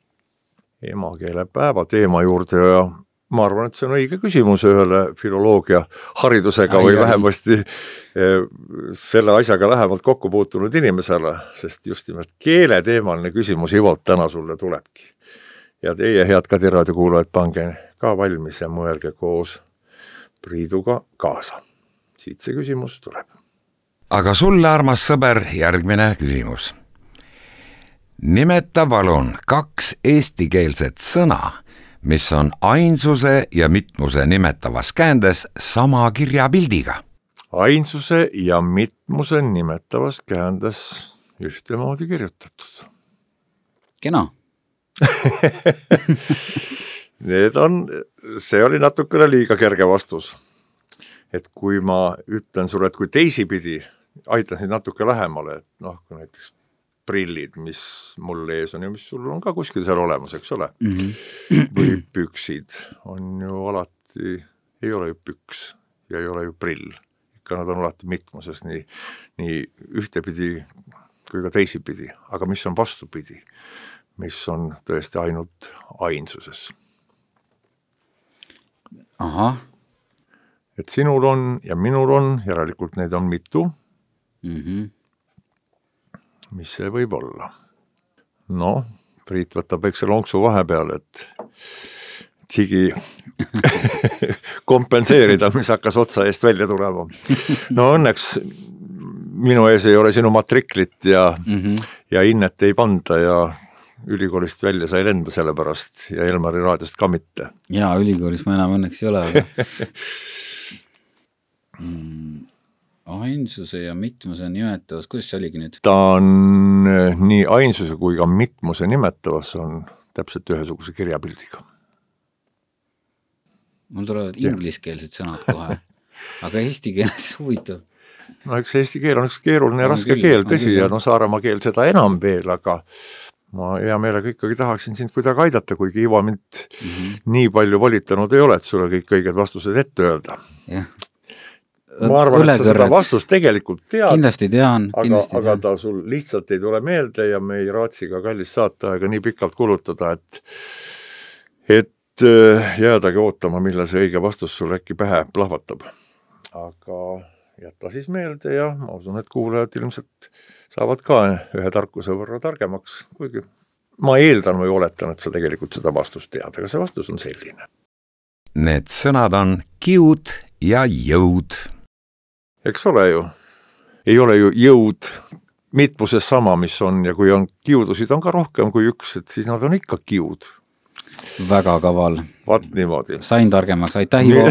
emakeelepäeva teema juurde ja ma arvan, et see on õige küsimus ühele filoloogia haridusega või vähemasti selle asjaga lähemalt kokku puutunud inimesele, sest just nimelt keeleteemaline küsimus Ivolt täna sulle tulebki. Ja teie, head Kadi raadio kuulajad, pange ka valmis ja mõelge koos Priiduga kaasa. Siit see küsimus tuleb. Aga sulle, armas sõber, järgmine küsimus. Nimeta palun 2 eestikeelset sõna, mis on ainsuse ja mitmuse nimetavas käändes sama kirjapildiga. Ainsuse ja mitmuse nimetavas käändes ühtemoodi kirjutatud. Kena. See oli natukene liiga kerge vastus. Et kui ma ütlen sulle, et kui teisipidi aitan sind natuke lähemale, et kui näiteks prillid, mis mul ees on ja mis sul on ka kuskil seal olemas, eks ole? Või püksid on ju alati, ei ole ju püks ja ei ole ju prill. Ikka nad on alati mitmuses nii ühtepidi kui ka teisipidi. Aga mis on vastupidi? Mis on tõesti ainult ainsuses? Aha. Et sinul on ja minul on, järelikult neid on mitu. Mis see võib olla? Priit võtab väikse lonksu vahepeal, et higi kompenseerida, mis hakkas otsa eest välja tulema. Õnneks minu ees ei ole sinu matriklit ja innet ei panda ja ülikoolist välja sai lenda selle pärast ja Elmari raadiost ka mitte. Jaa, ülikoolist ma enam õnneks ei ole, aga ainsuse ja mitmuse nimetavas, kuidas see oligi nüüd? Ta on nii ainsuse kui ka mitmuse nimetavas on täpselt ühesuguse kirjapildiga. Mul tulevad ingliskeelsed sõnad kohe, aga eesti keeles huvitav. Eks eesti keel on üks keeruline ja raske keel, tõsi, ja Saaremaa keel seda enam veel, aga ma hea meelega ikkagi tahaksin sind kuidagi aidata, kuigi Ivo mind nii palju volitanud ei ole, et sulle kõik õiged vastused ette öelda. Jah. Ma arvan, et sa seda vastust tegelikult tead, kindlasti tean, aga ta sul lihtsalt ei tule meelde ja me ei raatsi ka kallis saataega nii pikalt kulutada, et jäädagi ootama, millal see õige vastus sul äkki pähe plahvatab. Aga jätta siis meelde ja ma usun, et kuulajad ilmselt saavad ka ühe tarkuse võrra targemaks, kuigi ma eeldan või oletan, et sa tegelikult seda vastust tead, aga see vastus on selline. Need sõnad on kiud ja jõud. Eks ole ju, ei ole ju jõud mitmuses sama, mis on ja kui on kiudusid on ka rohkem kui üks, et siis nad on ikka kiud. Väga kaval. Vaat niimoodi. Sain targemaks, aitäh Ivo.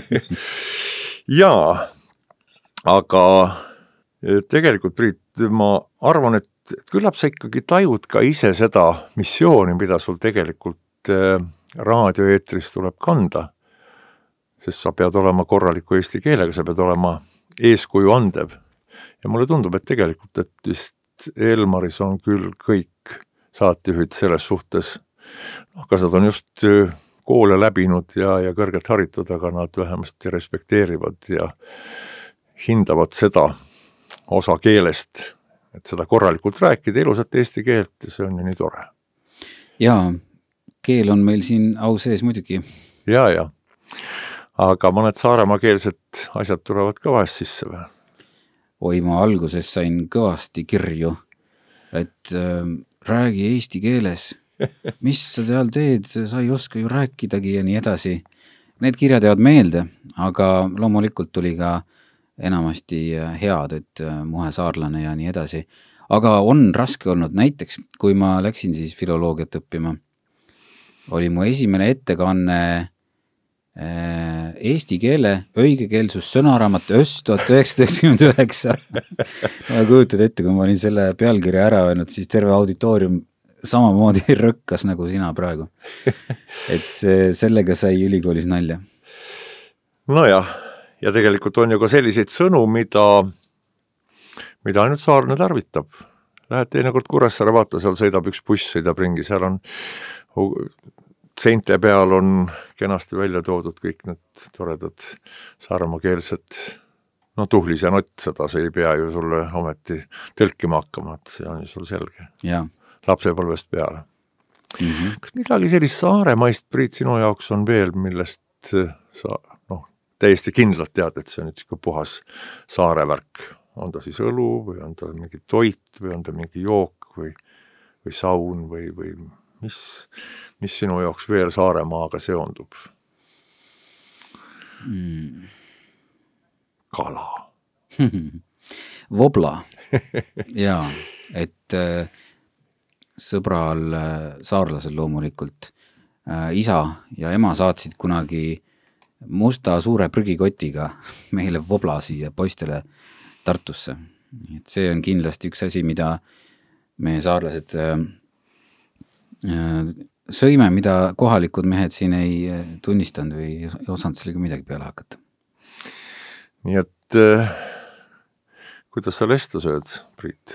Jaa, aga tegelikult Priit, ma arvan, et küllap sa ikkagi tajud ka ise seda missiooni, mida sul tegelikult raadioeetris tuleb kanda, sest sa pead olema korraliku eesti keelega, sa pead olema eeskuju andev ja mulle tundub, et tegelikult, et vist Elmaris on küll kõik saatejuhid selles suhtes, kas nad on just koole läbinud ja kõrgelt haritud, aga nad vähemasti respekteerivad ja hindavad seda osa keelest, et seda korralikult rääkida, ilusat eesti keelt ja see on ju nii tore. Jaa, keel on meil siin au sees muidugi. Ja. Aga mõned saaremaakeelsed asjad tulevad ka vahest sisse või? Oi, ma alguses sain kõvasti kirju, et räägi eesti keeles, mis sa seal teed, sa ei oska ju rääkidagi ja nii edasi. Need kirjad jäävad meelde, aga loomulikult tuli ka enamasti head, et muhe saarlane ja nii edasi. Aga on raske olnud, näiteks kui ma läksin siis filoloogiat õppima, oli mu esimene ettekanne eesti keele õigekeelsus sõnaraamat Öst 1999. Ma kujutad ette, kui ma olin selle pealkirja ära öelnud, siis terve auditoorium samamoodi rõkkas nagu sina praegu. Et sellega sai ülikoolis nalja. Nojah, ja tegelikult on ju ka selliseid sõnu, mida ainult saarne tarvitab. Lähed teinekord Kuressaare, vaata, seal sõidab üks buss, sõidab ringi, seal on seinte peal on kenasti välja toodud kõik need toredad saaremaakeelsed, tuhlis ja nott, seda see ei pea ju sulle ometi tõlkima hakkama, et see on ju sul selge. Ja. Lapsepõlvest peale. Kas midagi sellist saaremaist, Priit, sinu jaoks on veel, millest sa täiesti kindlalt tead, et see on üks puhas saarevärk? On ta siis õlu või on ta mingi toit või on ta mingi jook või saun või mis sinu jaoks veel Saaremaaga seondub? Kala. Vobla. Jaa, et sõbral saarlasel loomulikult isa ja ema saatsid kunagi musta suure prügikotiga meile vobla siia poistele Tartusse. Et see on kindlasti üks asi, mida meie saarlased sõime, mida kohalikud mehed siin ei tunnistanud või ei osanud sellega midagi peale hakata. Nii et kuidas sa lesta sööd, Priit?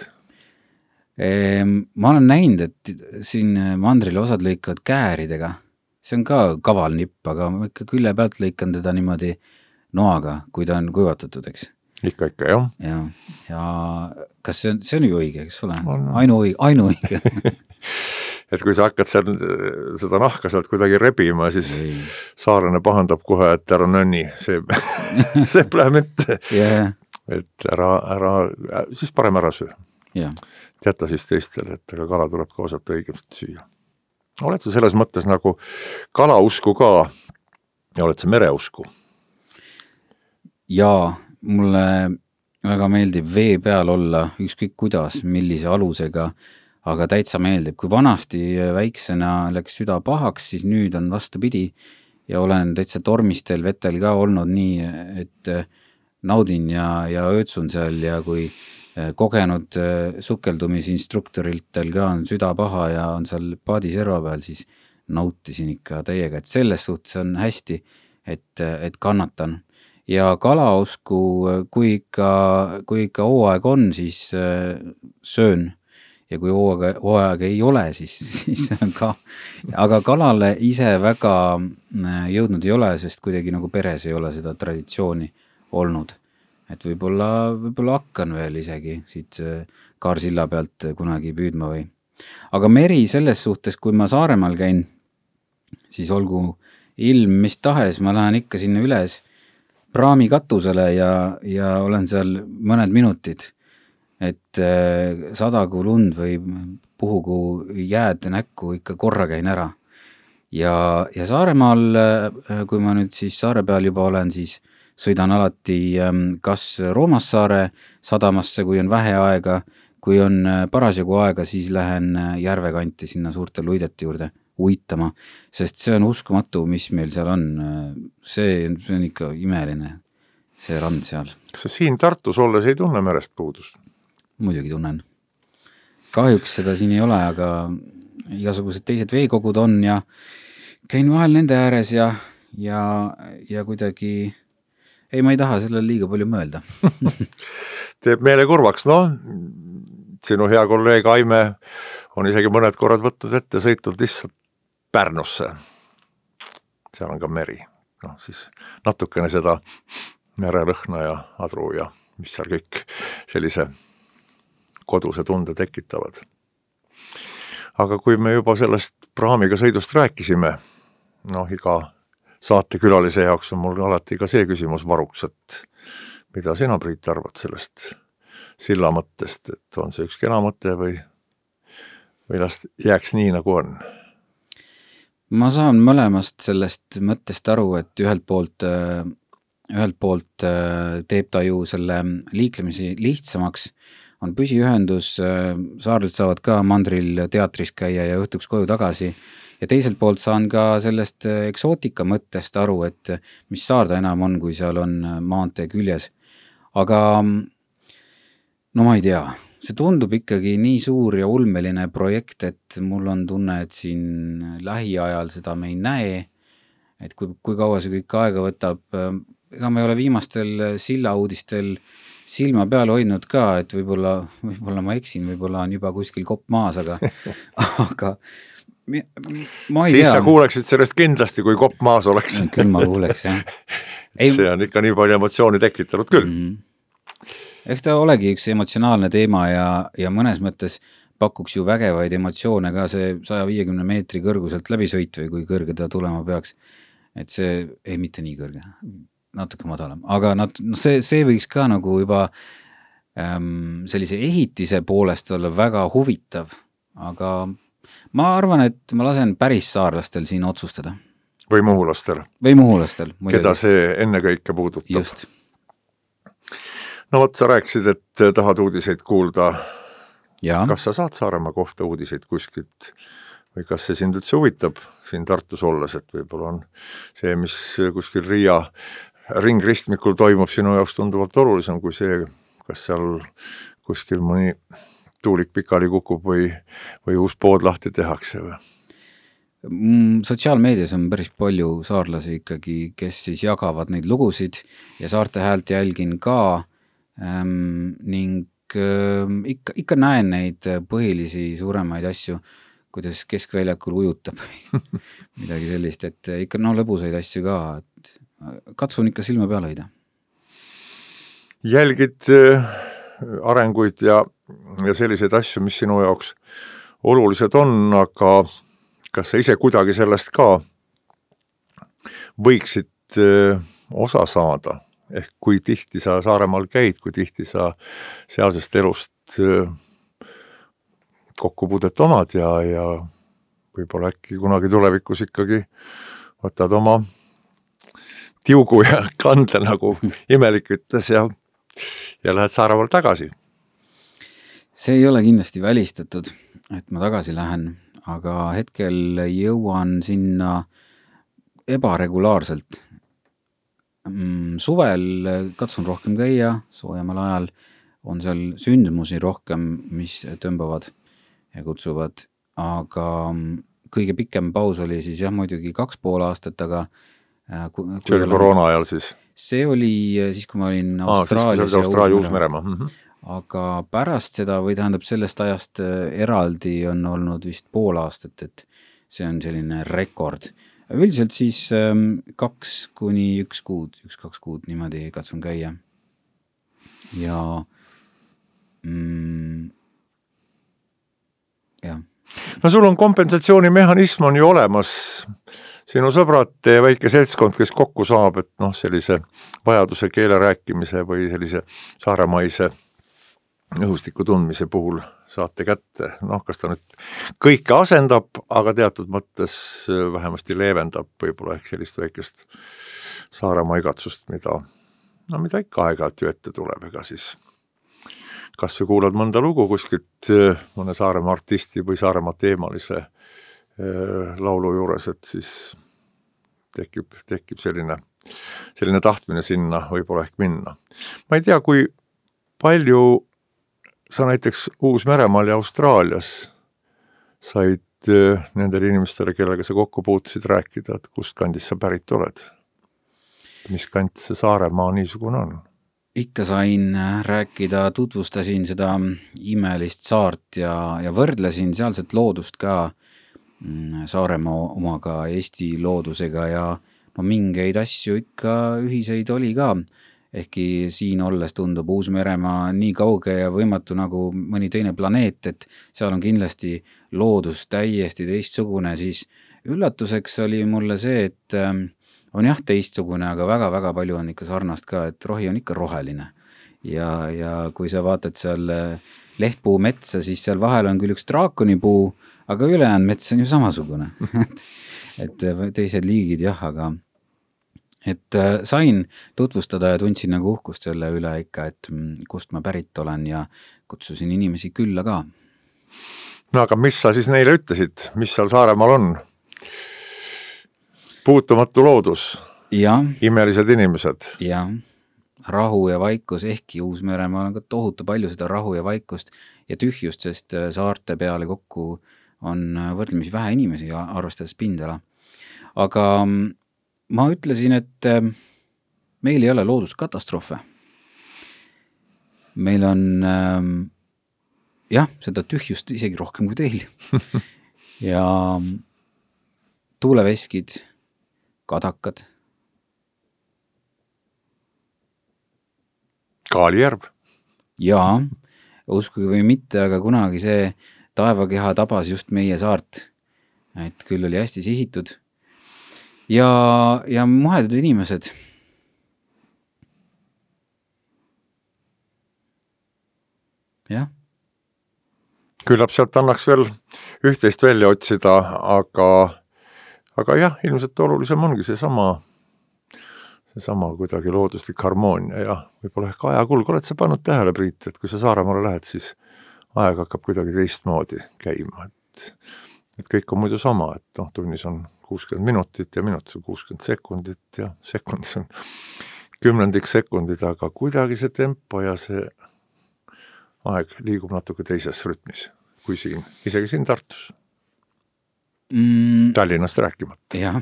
Ma olen näinud, et siin mandrile osad lõikavad kääridega. See on ka kaval nipp, aga ma ikka külle pealt lõikan teda niimoodi noaga, kui ta on kuivatatud, eks? Ikka, jah. Ja kas see on ju õige, eks ole? Ainuõige. Et kui sa hakkad seda nahka sealt kuidagi rebima, siis saarlane pahandab kohe, et ära nönni, see pole mitte. Yeah. Et siis parem ära söö. Yeah. Jäta siis teistele, et aga kala tuleb ka osata õigesti süüa. Oled sa selles mõttes nagu kalausku ka ja oled sa mereusku? Jaa, mulle väga meeldib vee peal olla, ükskõik kuidas, millise alusega, aga täitsa meeldib. Kui vanasti väiksena läks süda pahaks, siis nüüd on vastupidi ja olen täitsa tormistel vetel ka olnud nii, et naudin ja öötsun seal ja kui kogenud sukeldumisinstruktoritel ka on süda paha ja on seal paadiserva peal, siis nautisin ikka täiega, et selles suhtes on hästi, et kannatan. Ja kalausku, kui ikka hooaeg on, siis söön ja kui hooaeg ei ole, siis on ka. Aga kalale ise väga jõudnud ei ole, sest kuidagi nagu peres ei ole seda traditsiooni olnud. Et võib-olla hakkan veel isegi siit Kaarsilla pealt kunagi püüdma või. Aga meri selles suhtes, kui ma Saaremaal käin, siis olgu ilm mis tahes, ma lähen ikka sinna üles praami katusele ja olen seal mõned minutid, et sadagu lund või puhugu jääd näkku ikka korra käin ära. Ja Saaremaal, kui ma nüüd siis saare peal juba olen, siis sõidan alati kas Roomassaare sadamasse, kui on vähe aega, kui on parasjagu aega, siis lähen järvekanti sinna suurte luidete juurde uitama, sest see on uskumatu, mis meil seal on. See on ikka imeline, see rand seal. Kas sa siin Tartus olles ei tunne merest puudust? Muidugi tunnen. Kahjuks seda siin ei ole, aga igasugused teised veekogud on ja käin vahel nende ääres ja kuidagi... Ei, ma ei taha sellele liiga palju mõelda. teeb meele kurvaks, noh, sinu hea kolleeg Aime on isegi mõned korrad võtnud ette, sõitnud lihtsalt Pärnusse. Seal on ka meri, noh siis natukene seda merelõhna ja adru ja mis seal kõik sellise koduse tunde tekitavad. Aga kui me juba sellest praamiga sõidust rääkisime, noh iga saatekülalise jaoks on mul alati ka see küsimus varuks, et mida sina, Priit, arvad sellest silla mõttest, et on see üks kena mõte või las jääks nii, nagu on? Ma saan mõlemast sellest mõttest aru, et ühelt poolt teeb ta ju selle liiklemisi lihtsamaks, on püsiühendus, saarled saavad ka mandril teatris käia ja õhtuks koju tagasi ja teiselt poolt saan ka sellest eksootika mõttest aru, et mis saar ta enam on, kui seal on maantee küljes. Aga no ma ei tea, see tundub ikkagi nii suur ja ulmeline projekt, et mul on tunne, et siin lähiajal seda me ei näe, et kui kaua see kõik aega võtab. Ega me ei ole viimastel sillauudistel silma peal hoidnud ka, et võib-olla ma eksin, võib-olla on juba kuskil kopp maas, aga ma ei siis tea. Sa kuuleksid sellest kindlasti, kui kopp maas oleks. Küll ma kuuleks, jah. See on ikka nii palju emotsiooni tekitanud küll. Eks ta olegi üks emotsionaalne teema ja mõnes mõttes pakuks ju vägevaid emotsioone ka see 150 meetri kõrguselt läbisõit või kui kõrge ta tulema peaks. Et see, ei mitte nii kõrge, natuke madalam, aga see võiks ka nagu juba sellise ehitise poolest olla väga huvitav, aga ma arvan, et ma lasen päris saarlastel siin otsustada. Või muhulastel. Keda see ennekõike puudutab. Just. No vot, sa rääkisid, et tahad uudiseid kuulda. Ja. Kas sa saad Saaremaa kohta uudiseid kuskilt või kas see sind üldse huvitab siin Tartus olles, et võib-olla on see, mis kuskil Riia ringristmikul toimub sinu jaoks tunduvalt olulisem kui see, kas seal kuskil mõni tuulik pikali kukub või uus pood lahti tehakse või? Sotsiaalmeedias on päris palju saarlasi ikkagi, kes siis jagavad neid lugusid ja Saarte Häält jälgin ka ning ikka näen neid põhilisi suuremaid asju, kuidas keskväljakul ujutab midagi sellist, et ikka lõbusaid asju ka, et katsun ikka silma peale hoida. Jälgid arenguid ja selliseid asju, mis sinu jaoks olulised on, aga kas sa ise kuidagi sellest ka võiksid osa saada? Ehk kui tihti sa Saaremaal käid, kui tihti sa sealsest elust kokkupuudet omad ja võib-olla äkki kunagi tulevikus ikkagi võtad oma tiugu ja kande, nagu imelik ütles ja lähed Saaremaal tagasi. See ei ole kindlasti välistatud, et ma tagasi lähen, aga hetkel jõuan sinna ebaregulaarselt. Suvel katsun rohkem käia, soojemal ajal on seal sündmusi rohkem, mis tõmbavad ja kutsuvad, aga kõige pikem paus oli siis jah muidugi 2,5 aastat, aga see oli koroona ajal siis? See oli siis, kui ma olin Austraalias ja Uus-Meremaa. Aga pärast seda või tähendab sellest ajast eraldi on olnud vist 5,5 aastat, et see on selline rekord. Üldiselt siis 2 kuni 1 kuud, 1-2 kuud niimoodi katsun käia. Ja jah. No sul on kompensatsioonimehhanism on ju olemas. Sinu sõbrad ja väike seltskond, kes kokku saab, et sellise vajaduse keele rääkimise või sellise saaremaise õhustiku tundmise puhul saate kätte. Kas ta nüüd kõike asendab, aga teatud mõttes vähemasti leevendab võib-olla ehk sellist väikest Saaremaa igatsust, mida ikka aeg-ajalt ju ette tuleb, ega siis kas sa kuulad mõnda lugu kuskilt mõne Saaremaa artisti või Saaremaa teemalise laulu juures, et siis tekib selline tahtmine sinna võib-olla ehk minna. Ma ei tea, kui palju sa näiteks Uus-Meremaal ja Austraalias said nendele inimestele, kellega sa kokku puutusid rääkida, et kust kandis sa pärit oled? Mis kant see Saaremaa niisugune on? ikka sain rääkida, tutvustasin seda imelist saart ja võrdlesin sealset loodust ka Saaremaa omaga, Eesti loodusega ja no mingeid asju ikka ühiseid oli ka. Ehkki siin olles tundub Uus-Meremaa nii kauge ja võimatu nagu mõni teine planeet, et seal on kindlasti loodus täiesti teistsugune, siis üllatuseks oli mulle see, et on jah teistsugune, aga väga-väga palju on ikka sarnast ka, et rohi on ikka roheline. Ja kui sa vaatad seal lehtpuu metsa, siis seal vahel on küll üks draakonipuu, aga ülejäänud mets on ju samasugune. et teised liigid jah, aga et sain tutvustada ja tundsin nagu uhkust selle üle ikka, et kust ma pärit olen ja kutsusin inimesi külla ka. No aga mis sa siis neile ütlesid, mis seal Saaremaal on? Puutumatu loodus, ja, imelised inimesed. Ja, rahu ja vaikus, ehkki Uus-Meremaal on ka tohutu palju seda rahu ja vaikust ja tühjust, sest saarte peale kokku on võrdlemisi vähe inimesi arvestades pindala. Aga ma ütlesin, et meil ei ole looduskatastroofe. Meil on jah, seda tühjust isegi rohkem kui teil. Ja tuuleveskid, kadakad. Kaalijärv. Jaa, uskuge või mitte, aga kunagi see taevakeha tabas just meie saart. Et küll oli hästi sihitud. Ja muhedad inimesed. Jah. Küllap sealt annaks veel üht-teist välja otsida, aga jah, ilmselt olulisem ongi seesama kuidagi looduslik harmoonia ja võib-olla ehk ajakulg. Oled sa pannud tähele, Priit, et kui sa Saaremaale lähed, siis aeg hakkab kuidagi teistmoodi käima, et kõik on muidu sama, et tunnis on 60 minutit ja minutis on 60 sekundit ja sekundis on 10 sekundid, aga kuidagi see tempo ja see aeg liigub natuke teises rütmis kui siin, isegi siin Tartus. Tallinnast rääkimata. Jah.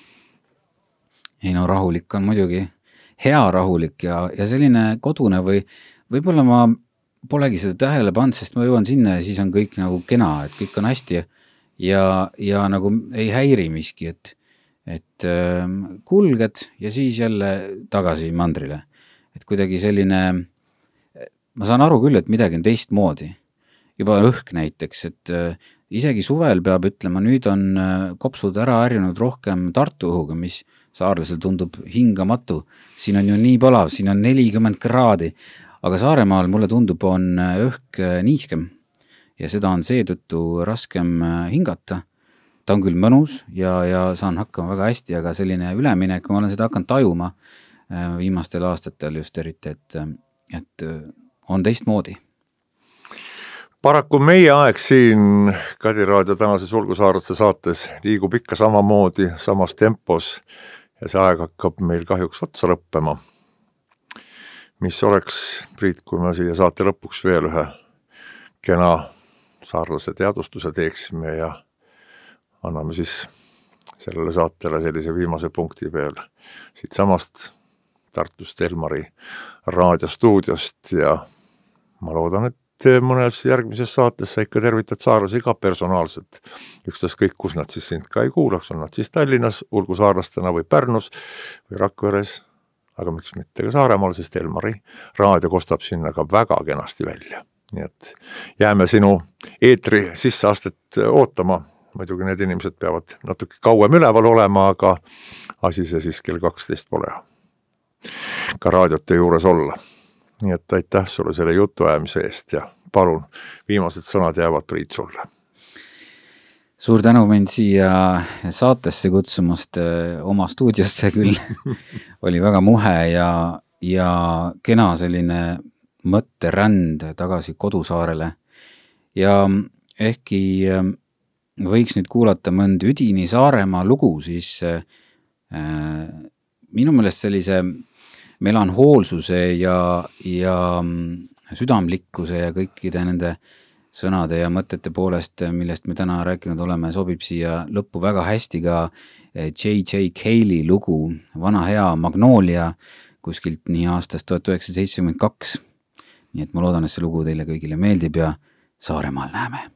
Ei no rahulik on muidugi hea rahulik ja selline kodune või võib-olla ma polegi seda tähele pannud, sest ma jõuan sinna ja siis on kõik nagu kena, et kõik on hästi ja nagu ei häiri miski, et kulged ja siis jälle tagasi mandrile. Et kuidagi selline, ma saan aru küll, et midagi on teistmoodi. Juba õhk näiteks, et isegi suvel peab ütlema, nüüd on kopsud ära harjunud rohkem Tartu õhuga, mis saarlasel tundub hingamatu. Siin on ju nii palav, siin on 40 kraadi, aga Saaremaal mulle tundub on õhk niiskem ja seda on seetõttu raskem hingata. Ta on küll mõnus ja saan hakkama väga hästi, aga selline üleminek, ma olen seda hakanud tajuma viimastel aastatel just eriti, et on teistmoodi. Paraku meie aeg siin Kadi Raadio tänases Ulgusaarlaste saates liigub ikka samamoodi, samas tempos ja see aeg hakkab meil kahjuks otsa lõppema. Mis oleks, Priit, kui me siia saate lõpuks veel ühe kena saarlase teadvustuse teeksime ja anname siis sellele saatele sellise viimase punkti veel siit samast Tartust Elmari raadiostuudiost ja ma loodan, et mõnes järgmises saates sa ikka tervitad saarlasi ka personaalselt. Ükstas kõik, kus nad siis sind ka ei kuulaks, on nad siis Tallinnas, Ulgusaarlastena või Pärnus või Rakveres, aga miks mitte ka Saaremaal, sest Elmari raadio kostab sinna ka väga kenasti välja. Nii et jääme sinu eetri sisseastet ootama. Muidugi need inimesed peavad natuke kauem üleval olema, aga asi see siis kell 12 pole ka raadiote juures olla. Nii et aitäh sulle selle jutuajamise eest ja palun, viimased sõnad jäävad Priit sulle. Suur tänu mind siia saatesse kutsumast oma stuudiosse küll. Oli väga muhe ja kena selline mõtteränd tagasi kodusaarele. Ja ehkki võiks nüüd kuulata mõnd üdini Saaremaa lugu, siis minu meelest sellise melanhoolsuse ja südamlikkuse ja kõikide nende sõnade ja mõtete poolest, millest me täna rääkinud oleme, sobib siia lõppu väga hästi ka J.J. Cale'i lugu Vana hea Magnoolia, kuskilt nii aastast 1972. Nii et ma loodan, et see lugu teile kõigile meeldib ja Saaremaal näeme.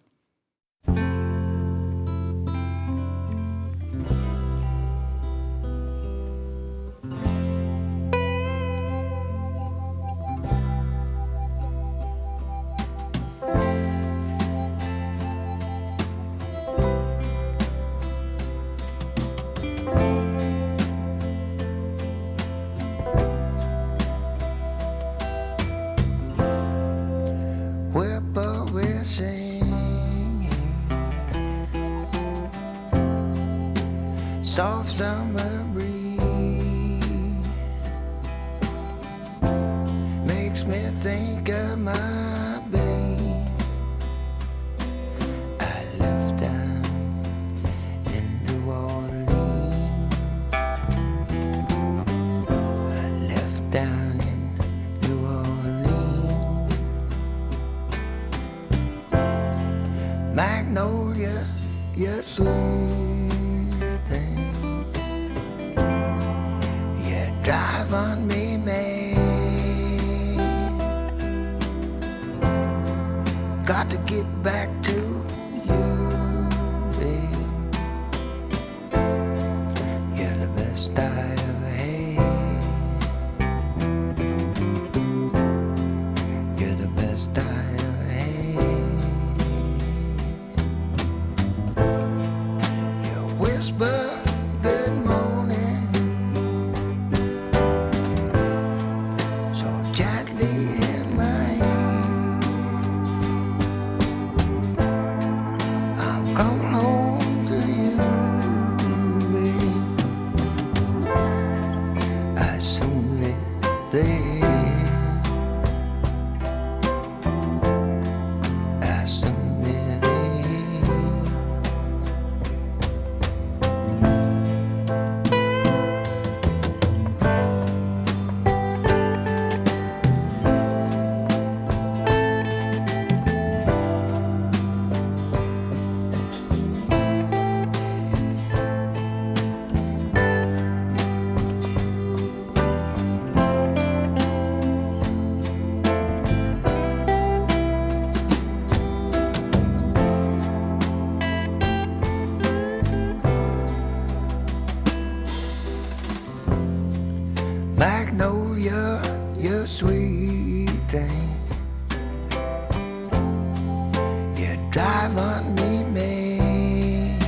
Soft summer breeze makes me think of my babe. I left down in New Orleans. I left down in New Orleans. Magnolia, you're sweet. Drive on me, man. Got to get back to you, babe. You're the best I ever had. You're the best I ever had. You whisper good morning Magnolia, you sweet thing. You drive on me, man.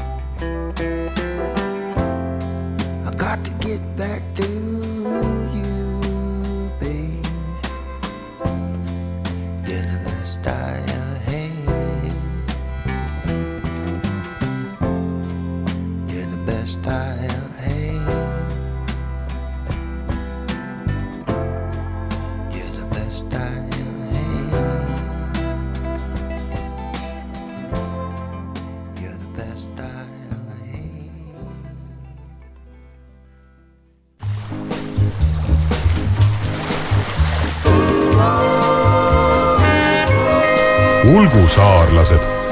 I got to get back to you, babe. You're the best I ever had. You're the best I ever had. Ulgusaarlased